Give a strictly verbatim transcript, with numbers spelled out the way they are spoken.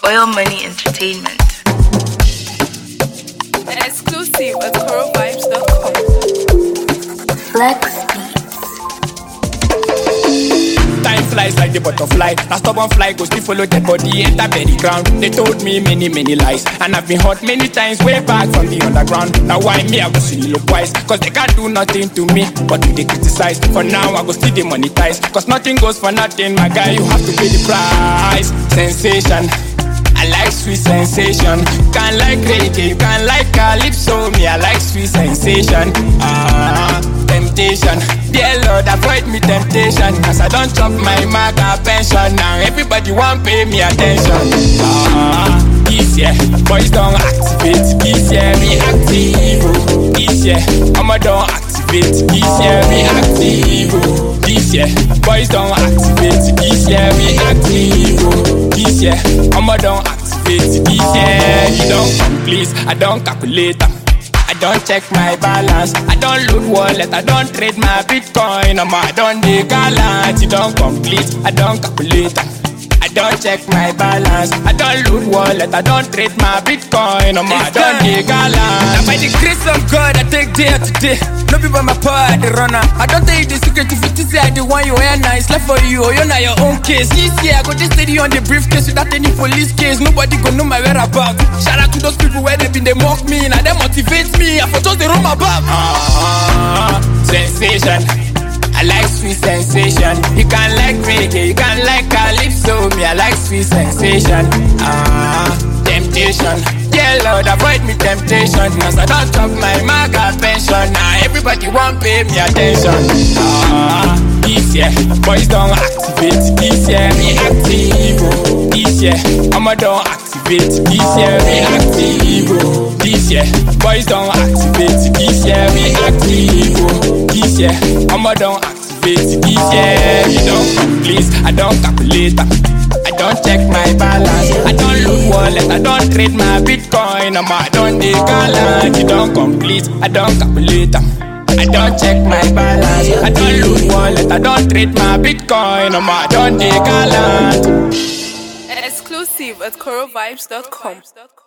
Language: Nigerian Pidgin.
Oil Money Entertainment. Exclusive at coral vibes dot com. Flex Beats. Time flies like the butterfly. Now stubborn fly goes to follow the body enter the ground. They told me many many lies, and I've been hurt many times way back from the underground. Now why me I go see look wise? Cause they can't do nothing to me, but do they criticize? For now I go still demonetize. Cause nothing goes for nothing, my guy, you have to pay the price. Sensation, I like sweet sensation. Can't like reggae, you can't like calypso. Me, I like sweet sensation. Ah, temptation. Dear Lord, avoid me temptation. Cause I don't chop my maga pension. Now everybody want pay me attention. Ah, this year, boys don't activate. This year, reactive. This year, I'ma don't activate. This year, reactive. This year, boys don't activate. This year, reactive. This year, I'ma don't activate. This year, you don't complete. I don't calculate. I don't check my balance. I don't load wallet. I don't trade my Bitcoin. I'm I don't dey gallant. You don't complete. I don't calculate. I don't check my balance. I don't load wallet. I don't trade my Bitcoin. I'm I don't dey gallant. Now by the grace of God, I take day to day. No be by my power, I the runner. I don't tell you the secret. If it is I the one you wear nice, left for you, or you're not your own case. This year I go just steady on the briefcase without any police case. Nobody go know my whereabouts. Shout out to those people where they been they mock me, now they motivate me. I for just the room above. Ah, sensation. I like sweet sensation. You can't like reggae, you can't like calypso. Me, I like sweet sensation. Ah, temptation. Yeah, Lord, avoid me temptation. Cause I don't chop my maga pension. Now everybody want pay me attention. Ah, this year, boys don't activate. This year, reactive. This year, I'ma don't activate. This year, reactive. This year, boys don't activate. This year, reactive. This year, I'ma don't activate. This year, you don't complete. I don't calculate. I don't check my balance. I don't load wallet. I don't trade my Bitcoin. I'm I don't dey gallant. You don't complete. I don't calculate. I don't check my balance. I don't load wallet. I don't trade my Bitcoin. I'm I don't dey gallant. Exclusive at coral vibes dot com.